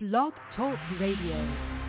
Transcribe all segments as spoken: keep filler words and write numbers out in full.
Blog Talk Radio.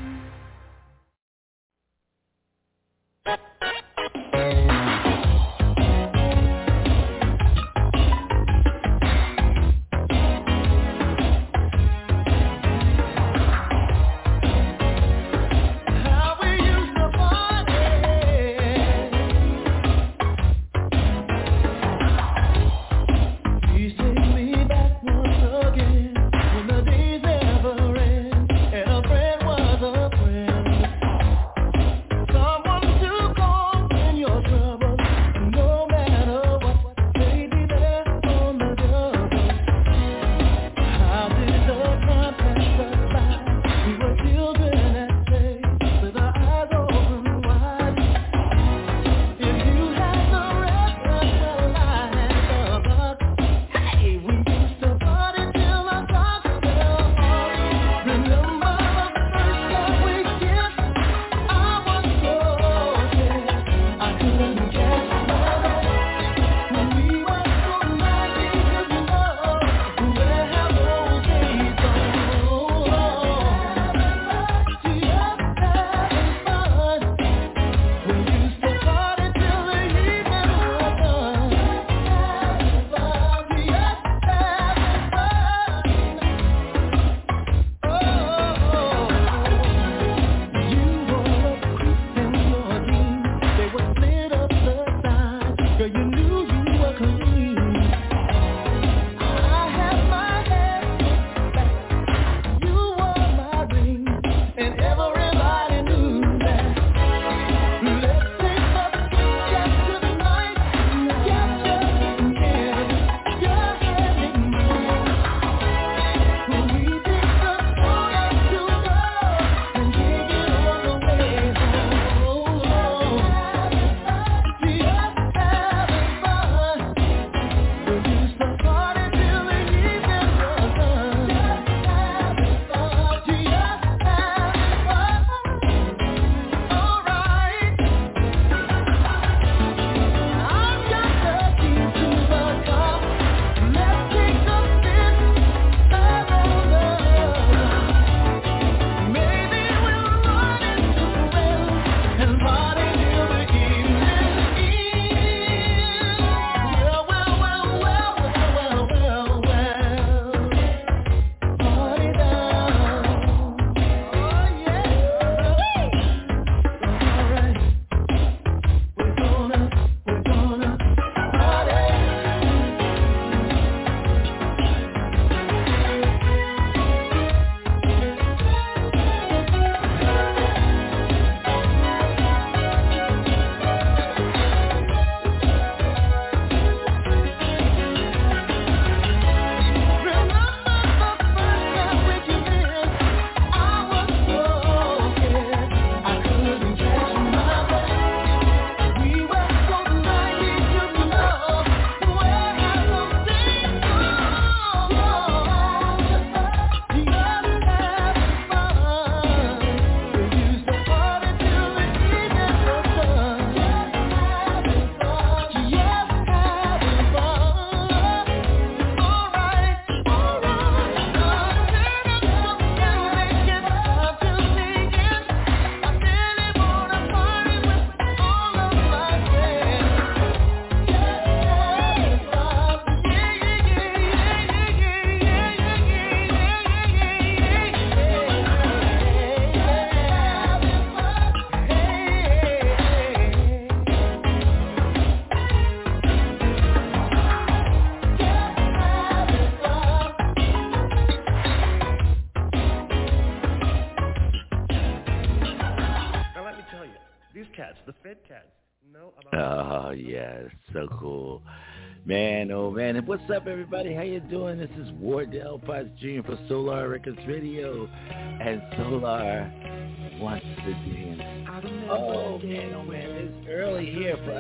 Oh, yeah, so cool. Man, oh, man. And what's up, everybody? How you doing? This is Wardell Potts Junior for Solar Records Radio and Solar once again. Oh, man, oh, man. It's early here for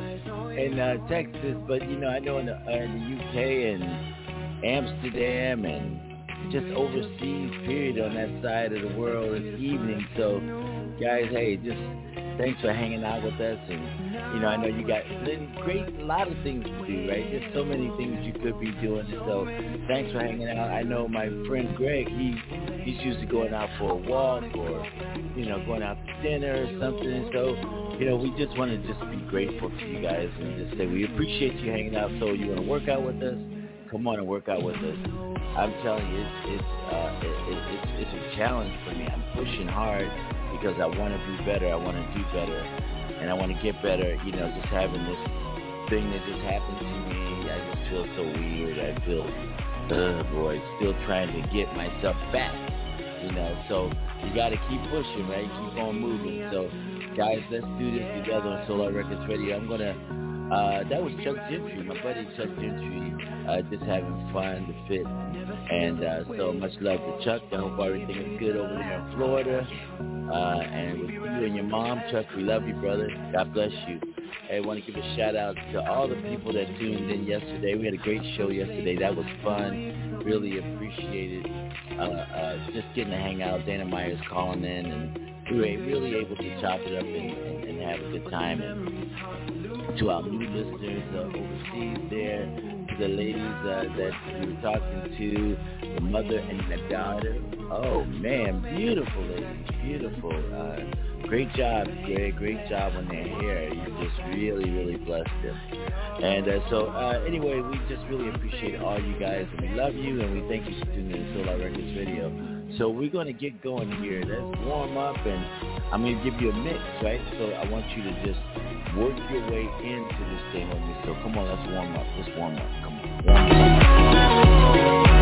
us in uh, Texas, but, you know, I know in the, uh, in the U K and Amsterdam and just overseas, period, on that side of the world, it's evening. So, guys, hey, just thanks for hanging out with us. And, you know, I know you got a great, a lot of things to do, right? There's so many things you could be doing. And so thanks for hanging out. I know my friend Greg, he he's usually going out for a walk or, you know, going out to dinner or something. So, you know, we just want to just be grateful to you guys and just say we appreciate you hanging out. So you want to work out with us? Come on and work out with us. I'm telling you, it's it's uh, it, it, it's it's a challenge for me. I'm pushing hard because I want to be better. I want to do better, and I want to get better. You know, just having this thing that just happened to me, I just feel so weird. I feel, oh boy, still trying to get myself back. You know, so you got to keep pushing, right? Keep on moving. So, guys, let's do this together on Solar Records Radio. I'm gonna. Uh, that was Chuck Gentry, my buddy Chuck Gentry, uh, just having fun, the fit, and uh, so much love to Chuck. I hope everything is good over there in Florida, uh, and with you and your mom, Chuck, we love you, brother. God bless you. I want to give a shout out to all the people that tuned in yesterday. We had a great show yesterday. That was fun. Really appreciated uh, uh, just getting to hang out. Dana Myers calling in, and we were really able to chop it up and, and, and have a good time. And to our new listeners uh, overseas there, to the ladies uh, that we were talking to, the mother and the daughter. Oh, man, beautiful ladies, beautiful. Uh, great job, Greg, great job when they're here. You just really, really blessed them. And uh, so, uh, anyway, we just really appreciate all you guys, and we love you, and we thank you for tuning in to Solar Records Radio. So we're going to get going here. Let's warm up, and I'm going to give you a mix, right? So I want you to just work your way into this thing with me. So come on, let's warm up. Let's warm up. Come on. Warm up.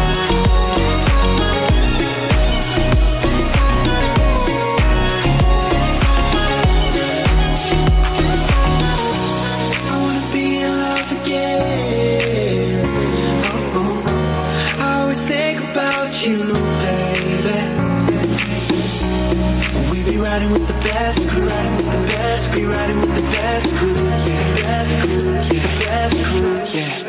Riding with the best crew, riding with the best, be riding with the best crew, yeah, best crew, yeah, best crew, yeah.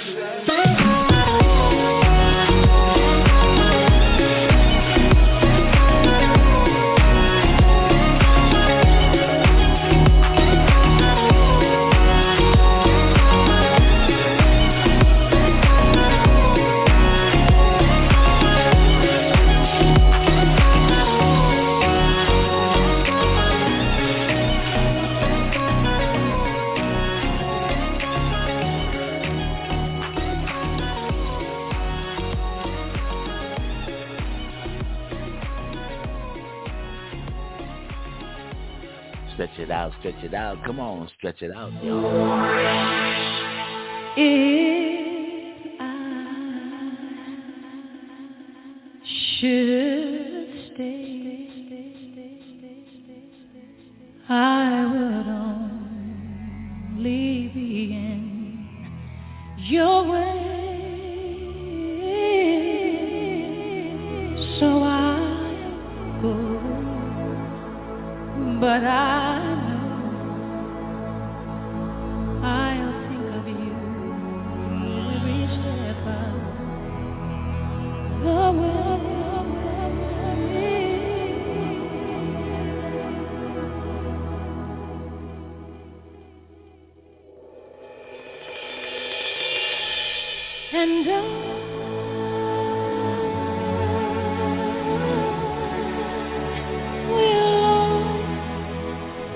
Stretch it out, stretch it out. Come on, stretch it out, y'all. If I should stay, I would only be in your way. So I'll go, but I I'll think of you every step of the way. And I will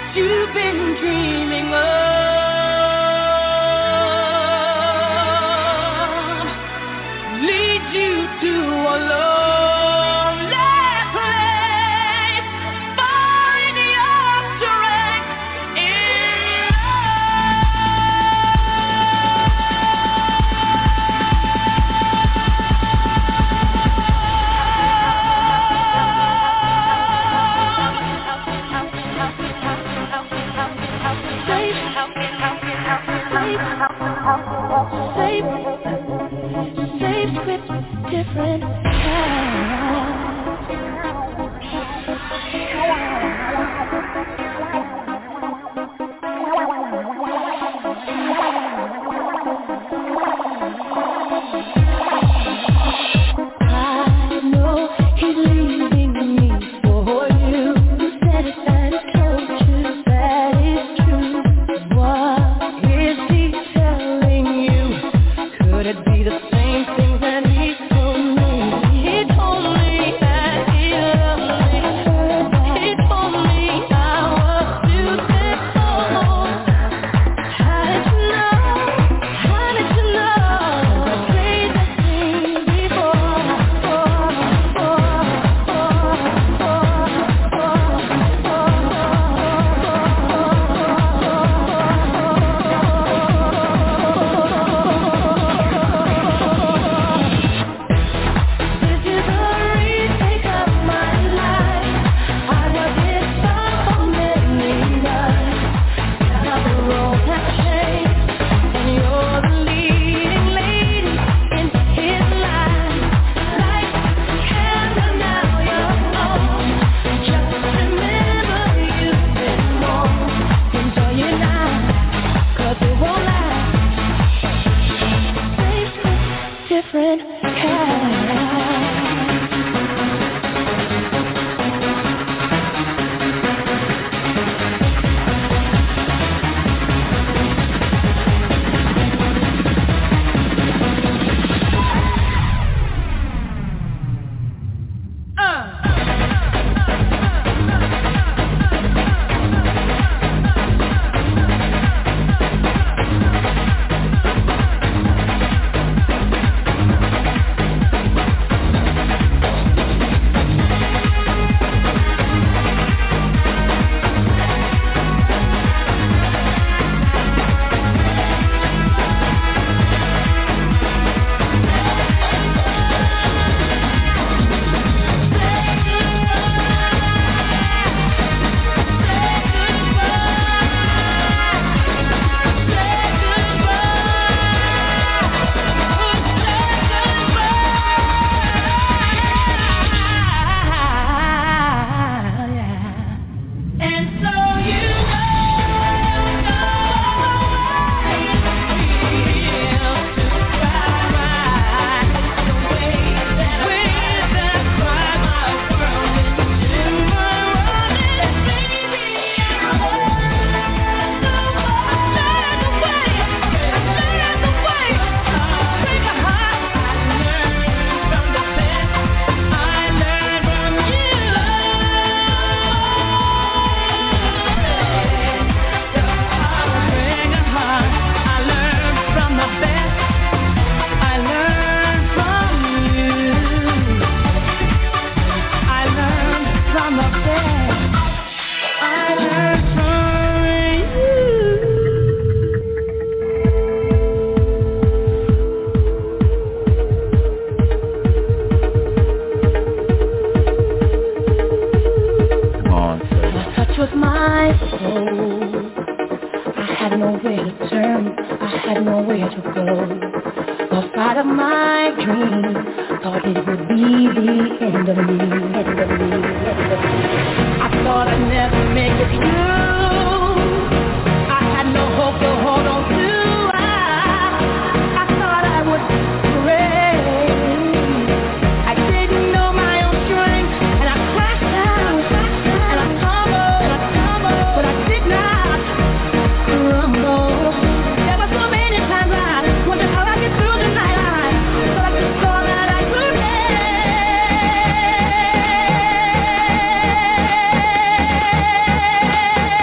you've been dreaming of leads you to a lonely place. Find your strength in Safe, safe script, different I know he's leaving me for you. Said it and told you that it's true. What is he telling you? Could it be the same thing that he told me? He told me that he loved me. He told me I was beautiful. How did you know? How did you know? I played that thing before. Oh, oh, oh, This is a retake of my life. I was his son for many nights. Now the road has changed, and you're the leading lady in his life. Light camera, now you're on. Just remember you've been wrong. Enjoy it now, 'cause it won't last. Safe, different kind. And so you was my soul. I had nowhere to turn, I had nowhere to go. The fight of my dream, thought it would be the end of me, end of me, end of me. I thought I'd never make it through. I had no hope to hold on to. I, I thought I would break. I didn't know my own strength, and I crashed down, and I tumbled, and I tumbled, but I did not crumble. There were so many times I wondered how I get through the night. I thought I just thought that I could make.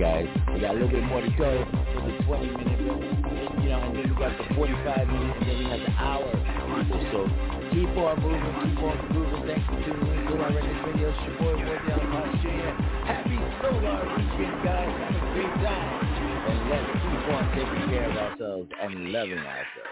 guys. We got a little bit more to go for the twenty minute, you know, and then we got the forty-five minutes, and then we have the hour. So keep on moving, keep on grooving. Thanks for tuning in to our Records Radio. It's your boy, Wardell Potts Junior Happy Solar Weekend, guys. Have a great time. And let's keep on taking care of ourselves and loving ourselves.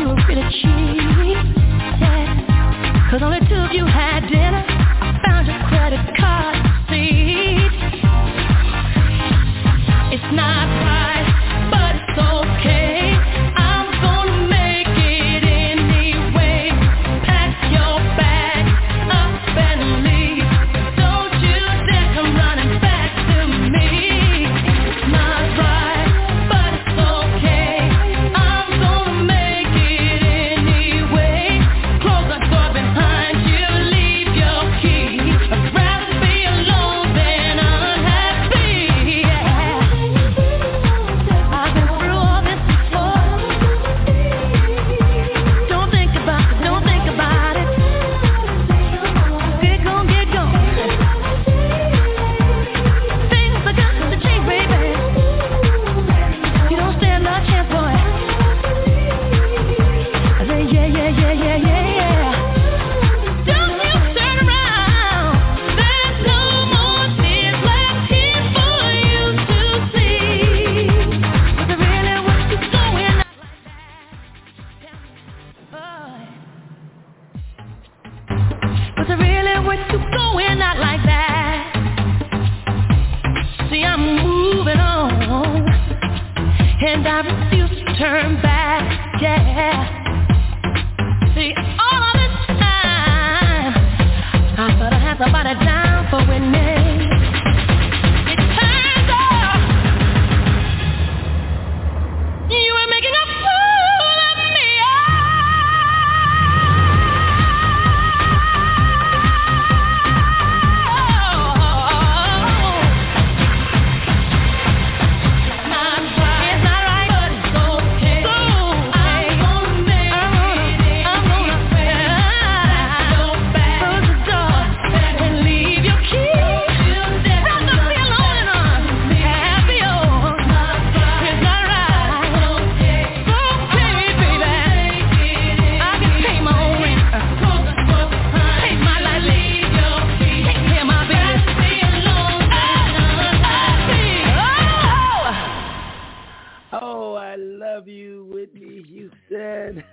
you were really cheap, yeah. Cause only two of you had dinner. I found your credit card receipt. It's not right, but it's okay. I'm gonna make it anyway. Pack your bag up and leave. Don't you dare come running back to me. It's not right, but it's okay. I'm gonna make it anyway. Close the door behind you, leave your key. I'd rather be alone than unhappy. Yeah. I've been through all this before. Don't think about it, don't think about it. Get gone, get gone. Things are gonna change, baby. You don't stand a chance, boy. I say, yeah, yeah, yeah, yeah, yeah, yeah. Don't you turn around. There's no more tears left here for you to see. Was it really worth you going out like that? Was it really worth you going out like that? See, I'm moving on, and I refuse to turn back, yeah. See, all of this time, I thought I had somebody down for winning. It turns out you were making a fool of me. It's not right, it's not right, but it's okay. I'm gonna make it. I'm gonna pack your bag, close the door, and leave your key. Rather be alone and unhappy. Oh, it's not right. It's okay, baby. I can pay my own rent, pay my light bill, take care of my business. Oh, Oh, I love you, Whitney Houston.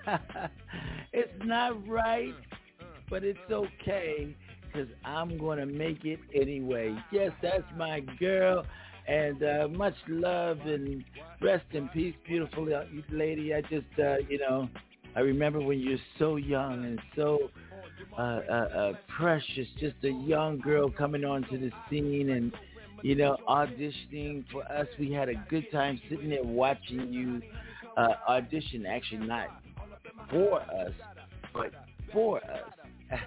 It's not right, but it's okay, because I'm going to make it anyway. Yes, that's my girl, and uh, much love and rest in peace, beautiful lady. I just, uh, you know, I remember when you're so young and so uh, uh, uh, precious, just a young girl coming onto the scene and, you know, auditioning for us. We had a good time sitting there watching you uh, audition, actually not for us, but for us.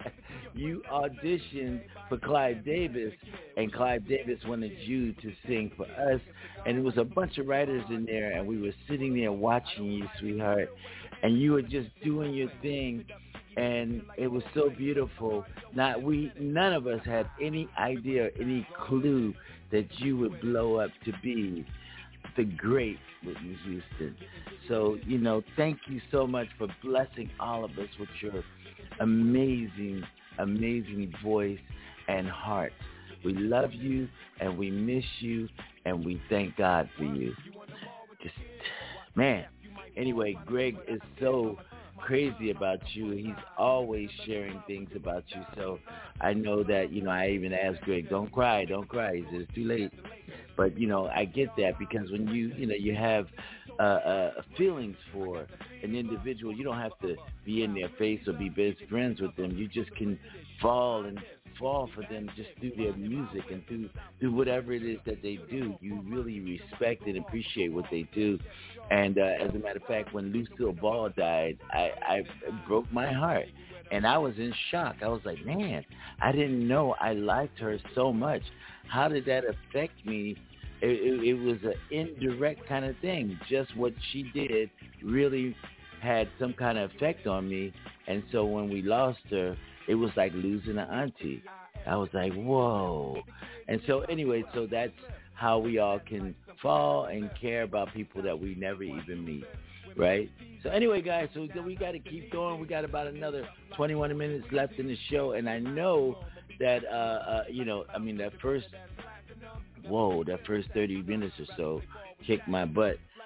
You auditioned for Clive Davis, and Clive Davis wanted you to sing for us, and there was a bunch of writers in there, and we were sitting there watching you, sweetheart, and you were just doing your thing, and it was so beautiful. Not we, none of us had any idea, any clue that you would blow up to be the great Whitney Houston. So, you know, thank you so much for blessing all of us with your amazing, amazing voice and heart. We love you, and we miss you, and we thank God for you. Just, man. Anyway, Greg is so crazy about you. He's always sharing things about you. So I know that, you know, I even asked Greg, don't cry, don't cry. He said, it's too late. But, you know, I get that, because when you, you know, you have uh, uh, feelings for an individual, you don't have to be in their face or be best friends with them. You just can fall and fall for them just through their music and through, through whatever it is that they do. You really respect and appreciate what they do. And uh, as a matter of fact, when Lucille Ball died, I, I it broke my heart. And I was in shock. I was like, man, I didn't know I liked her so much. How did that affect me? It, it, it was an indirect kind of thing. Just what she did really had some kind of effect on me. And so when we lost her, it was like losing an auntie. I was like, whoa. And so anyway, so that's how we all can fall and care about people that we never even meet, right? So anyway, guys, so we got to keep going. We got about another twenty-one minutes left in the show, and I know that, uh, uh, you know, I mean, that first, whoa, that first thirty minutes or so kicked my butt.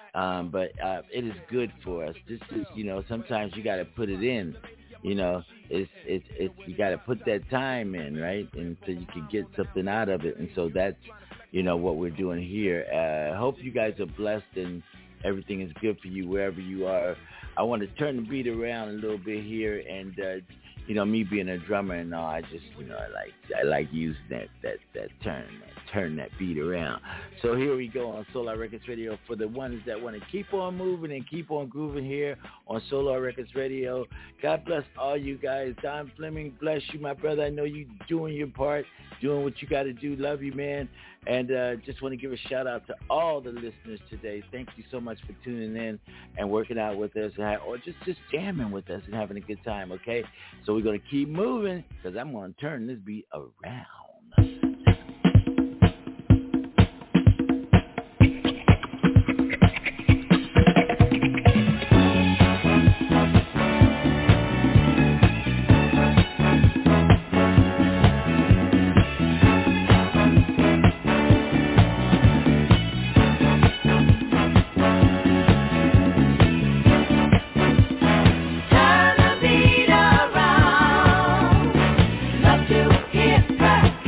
Um, but uh, it is good for us. This is, you know, sometimes you got to put it in. You know, it's it's it's you got to put that time in, right? And so you can get something out of it. And so that's, you know, what we're doing here. I uh, hope you guys are blessed and everything is good for you wherever you are. I want to turn the beat around a little bit here, and uh, you know, me being a drummer and all, I just, you know, I like I like using that that that turn that turn that beat around. So here we go on Solar Records Radio for the ones that want to keep on moving and keep on grooving here on Solar Records Radio. God bless all you guys. Don Fleming, bless you, my brother. I know you doing your part, doing what you got to do. Love you, man. And uh, just want to give a shout out to all the listeners today. Thank you so much for tuning in and working out with us, or just, just jamming with us and having a good time, okay? So we're going to keep moving because I'm going to turn this beat around. Turn the beat around, love to hit back.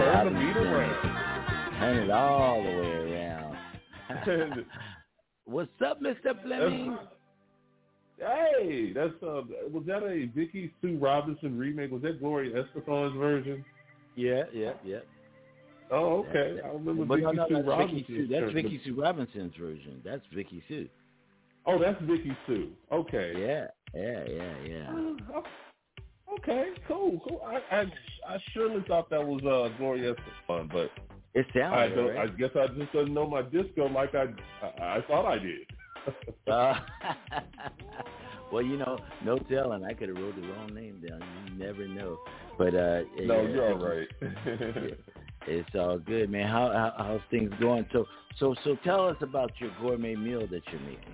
Turn the Bobby meter Flemming. around. Turn it all the way around. What's up, Mister Fleming? Hey, that's uh, was that a Vicky Sue Robinson remake? Was that Gloria Estefan's version? Yeah, yeah, yeah. Oh, okay. That, that, I remember well, Vicky no, no, Sue that's Robinson. Vicky Sue. That's Vicky Sue Robinson's version. That's Vicky Sue. Oh, that's Vicky Sue. Okay. Yeah, yeah, yeah, yeah. Uh, okay, cool, cool. I, I I surely thought that was uh, Gloria Estefan, but it sounds I don't. right. I guess I just didn't know my disco like I I, I thought I did. uh, well, you know, no telling. I could have wrote the wrong name down. You never know. But uh, no, yeah, you're all right. It's all good, man. How, how how's things going? So so so tell us about your gourmet meal that you're making.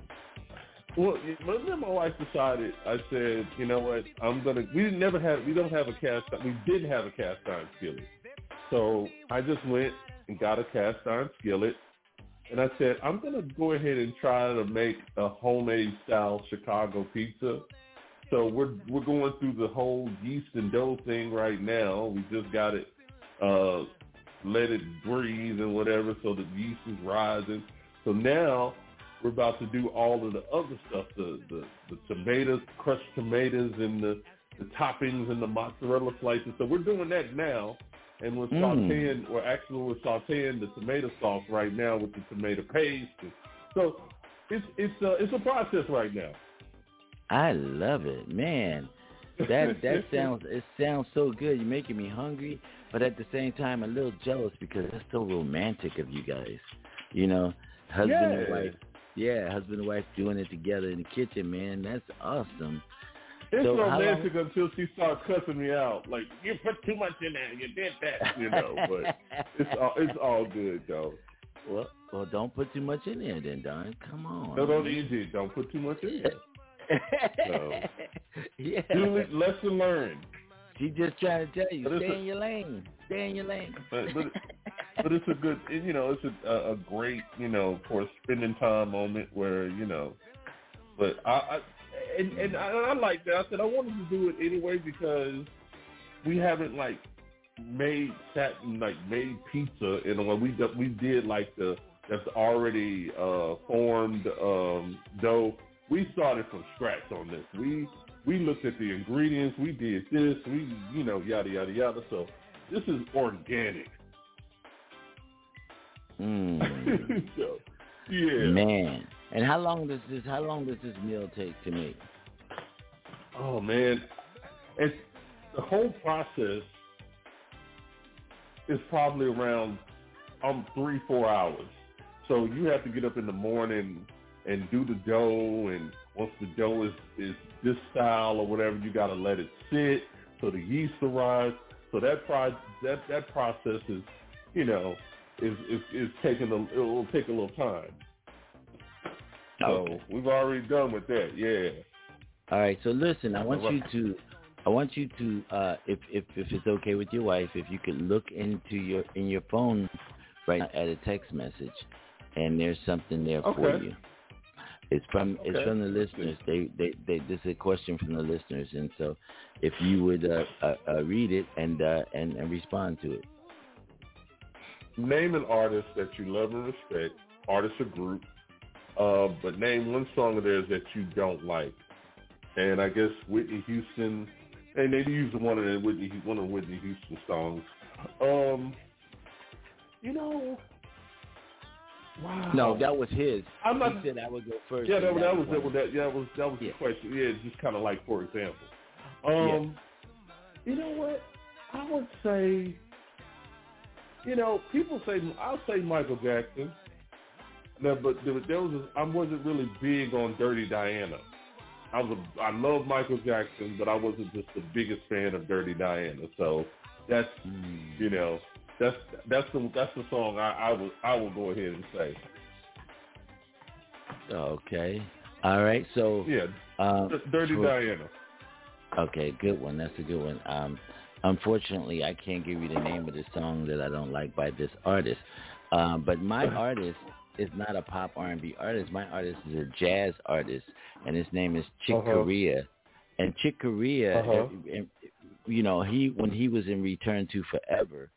Well, when my wife decided, I said, you know what, I'm gonna. We didn't never have. We don't have a cast. We didn't have a cast iron skillet, so I just went and got a cast iron skillet. And I said, I'm going to go ahead and try to make a homemade style Chicago pizza. So we're we're going through the whole yeast and dough thing right now. We just got it, uh, let it breathe and whatever, so the yeast is rising. So now we're about to do all of the other stuff, the the, the tomatoes, crushed tomatoes, and the, the toppings and the mozzarella slices. So we're doing that now. And we're sauteing, mm. or actually we're sauteing the tomato sauce right now with the tomato paste. So it's it's a, it's a process right now. I love it, man. That that sounds it sounds so good. You're making me hungry, but at the same time a little jealous because that's so romantic of you guys. You know, husband yeah. and wife. Yeah, husband and wife doing it together in the kitchen, man. That's awesome. It's so romantic until she starts cussing me out. Like, you put too much in there. You did that, you know. But it's all, it's all good, though. Well, well, don't put too much in there then, Don. Come on. No, don't easy. Don't put too much in there. So, yeah. Julie, lesson learned. She just trying to tell you, but stay a, in your lane. Stay in your lane. But, but, but it's a good, you know, it's a, a great, you know, for a spending time moment where, you know, but I, I And, and I, I like that. I said I wanted to do it anyway because we haven't like made sat and like made pizza in a way. We we did like the that's already uh, formed um, dough. We started from scratch on this. We we looked at the ingredients. We did this. We you know yada yada yada. So this is organic. Mm. So, yeah, man. And how long does this? How long does this meal take to make? Oh man, it's the whole process is probably around um three four hours. So you have to get up in the morning and do the dough, and once the dough is is this style or whatever, you got to let it sit so the yeast will rise. So that pro that that process is, you know, is is, is taking a it will take a little time. So okay. we've already done with that, yeah. All right. So listen, I want you to, I want you to, uh, if if if it's okay with your wife, if you could look into your in your phone right now at a text message, and there's something there okay. for you. It's from okay. it's from the listeners. They, they they this is a question from the listeners, and so if you would uh, uh, uh, read it and uh, and and respond to it. Name an artist that you love and respect, artist or group. Uh, but name one song of theirs that you don't like. And I guess Whitney Houston, and they used one of the Whitney, one of Whitney Houston songs. Um, you know, wow. No, that was his. I'm not, he said I would go first. Yeah, that, that, that was that was that, yeah, that was that was yeah. the question. Yeah, it's just kind of like, for example, um, yeah. you know what? I would say, you know, people say I'll say Michael Jackson. No, but there, there was a, I wasn't really big on Dirty Diana. I was a, I love Michael Jackson, but I wasn't just the biggest fan of Dirty Diana. So that's mm. you know that's that's the that's the song I, I will I will go ahead and say. Okay, all right. So yeah, um, Dirty for, Diana. Okay, good one. That's a good one. Um, unfortunately, I can't give you the name of the song that I don't like by this artist. Um, but my artist is not a pop R and B artist. My artist is a jazz artist, and his name is Chick uh-huh. Corea. And Chick Corea, uh-huh. you know, he when he was in Return to Forever,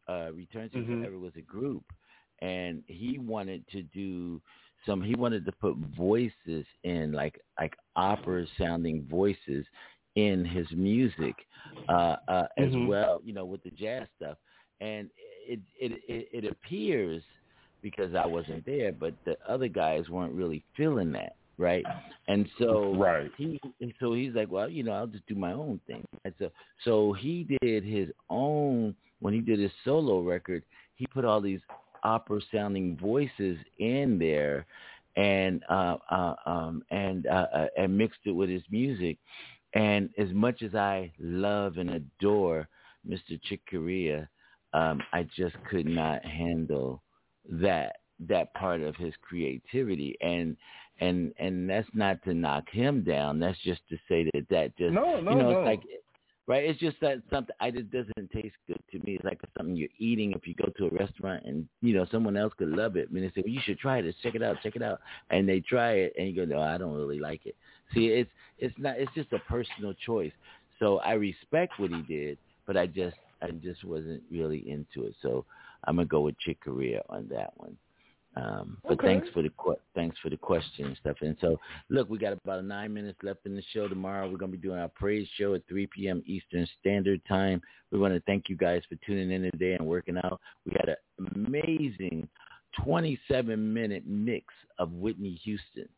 uh, Return to mm-hmm. Forever was a group, and he wanted to do some. He wanted to put voices in, like like opera sounding voices in his music uh, uh, as mm-hmm. well. You know, with the jazz stuff, and it it it, it appears, because I wasn't there, but the other guys weren't really feeling that. Right. And so right. he and so he's like, well, you know, I'll just do my own thing. And so so he did his own. When he did his solo record, he put all these opera sounding voices in there, and uh, uh, um, and uh, uh, and mixed it with his music. And as much as I love and adore Mister Chick Corea, um, I just could not handle that that part of his creativity. And and and that's not to knock him down. That's just to say that that just no, no, you know no. it's like. Right, it's just that something I just doesn't taste good to me. It's like something you're eating. If you go to a restaurant and you know someone else could love it, I mean, they say, well, you should try this. Check it out, check it out, and they try it, and you go, no, I don't really like it. See, it's it's not. It's just a personal choice. So I respect what he did, but I just I just wasn't really into it. So I'm gonna go with Chick Corea on that one. Um, but okay. thanks for the que- thanks for the question and stuff. And so, look, we got about nine minutes left in the show. Tomorrow we're going to be doing our praise show at three p.m. Eastern Standard Time. We want to thank you guys for tuning in today and working out. We had an amazing twenty-seven minute mix of Whitney Houston,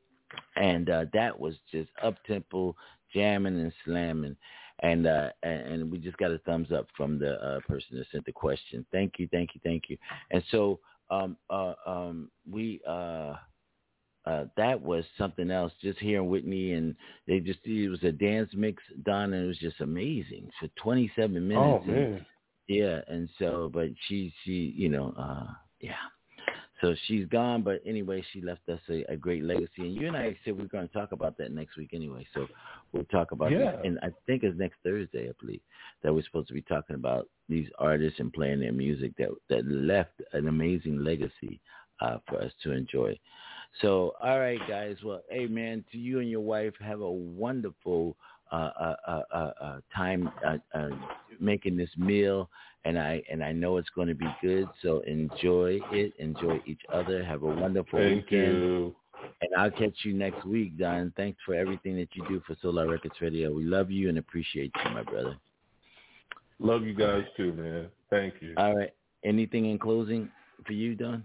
and uh, that was just up-tempo, jamming and slamming. And, uh, and and we just got a thumbs up from the uh, person that sent the question. Thank you, thank you, thank you. And so. Um, uh, um, we, uh, uh, that was something else, just hearing Whitney, and they just, it was a dance mix, Don, and it was just amazing for twenty-seven minutes. Oh, man. And, yeah. And so, but she, she, you know, uh, yeah. So she's gone, but anyway, she left us a, a great legacy. And you and I said we're going to talk about that next week anyway. So we'll talk about yeah. this. And I think it's next Thursday, I believe, that we're supposed to be talking about these artists and playing their music that that left an amazing legacy uh, for us to enjoy. So, all right, guys. Well, hey, man, to you and your wife, have a wonderful uh, uh, uh, uh, uh, time uh, uh, making this meal. And I and I know it's going to be good, so enjoy it. Enjoy each other. Have a wonderful Thank weekend. You. And I'll catch you next week, Don. Thanks for everything that you do for Solar Records Radio. We love you and appreciate you, my brother. Love you guys too, man. Thank you. All right. Anything in closing for you, Don?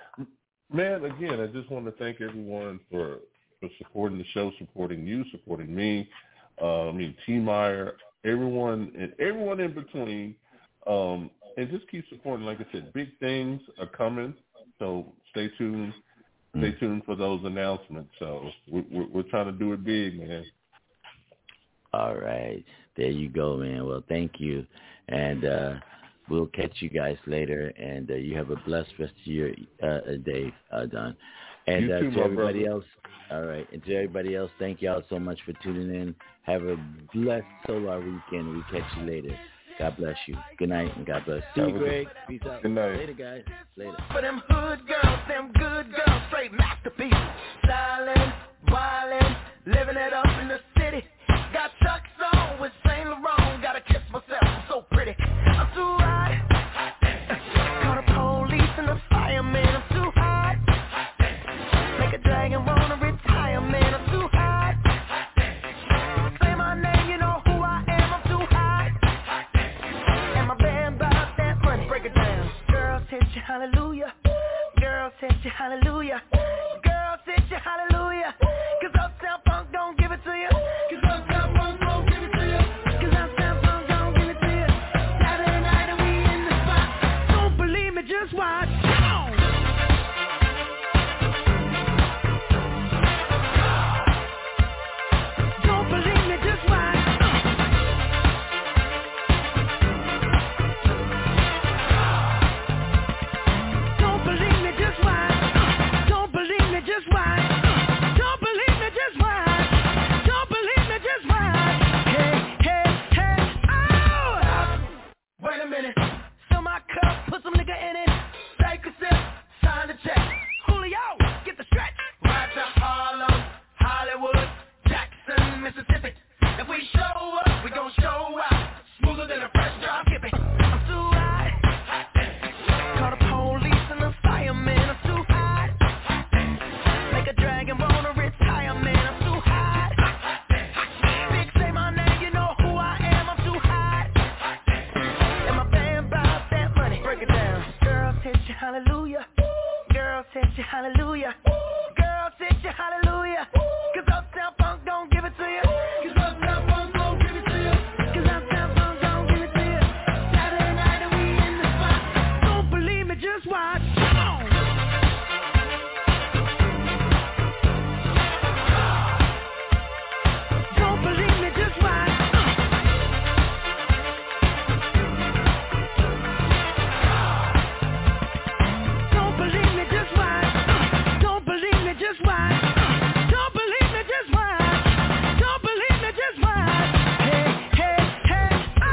Man, again, I just want to thank everyone for, for supporting the show, supporting you, supporting me. Uh, I mean, T. Meyer, everyone, and everyone in between. Um, and just keep supporting. Like I said, big things are coming, so stay tuned. Stay Mm. tuned for those announcements. So we're, we're, we're trying to do it big, man. All right. There you go, man. Well, thank you. And uh, we'll catch you guys later. And uh, you have a blessed rest of your uh, day, uh, Don. And you uh, too, to my everybody brother. else, all right. And to everybody else, thank y'all so much for tuning in. Have a blessed Solar weekend. We'll catch you later. God bless you. Good night and God bless. See you, Greg. Peace out. Good night. Later, guys. Later. For them hood girls, them good girls, straight masterpieces. Stylin', wildin', living it up in the city. Got Chuck's on with Saint Laurent. Gotta kiss myself, I'm so pretty. I'm too hot. Call the police and the fireman. I'm too hot. Make a dragon wanna retire, man. I'm too hot. Say my name, you know who I am. I'm too hot. And my band bought that money. Break it down. Girls hit you, hallelujah. Girls hit you, hallelujah. Girls hit you, hallelujah. Cause Uptown Funk don't give it to you. Cause Uptown Funk don't give it to you. Cause Uptown Funk don't give it to you. Saturday night and we in the spot. Don't believe me, just watch. Don't believe me, just watch. Don't believe me, just watch. Don't believe me, just watch. hallelujah. Girl, set you hallelujah. Girl, set you hallelujah. Cause Uptown Funk don't give it to you. Cause Uptown Funk don't give it to you. Cause Uptown Funk don't give it to you. Saturday night and we in the spot. Don't believe me, just watch. Come on. Don't believe me, just watch. Don't believe me, just watch. Don't believe me, just watch. Don't believe me, just watch. Don't believe me, just watch. Hey, hey, hey,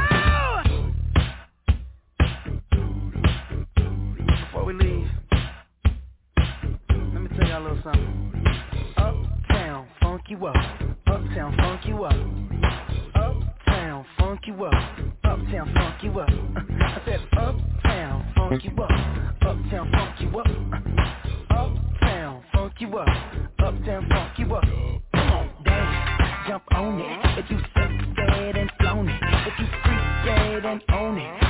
oh! Before we leave, let me tell y'all a little something. Uptown, funk you up. Uptown, funk you up. Uptown, funk you up. Uptown, funk you up. I said uptown, funk you up. Uptown, funk you up. Uptown, funk you up. Uptown, funk you up. Come on, dance, jump on it. If you suck, dead and flown it. If you freak dead and own it.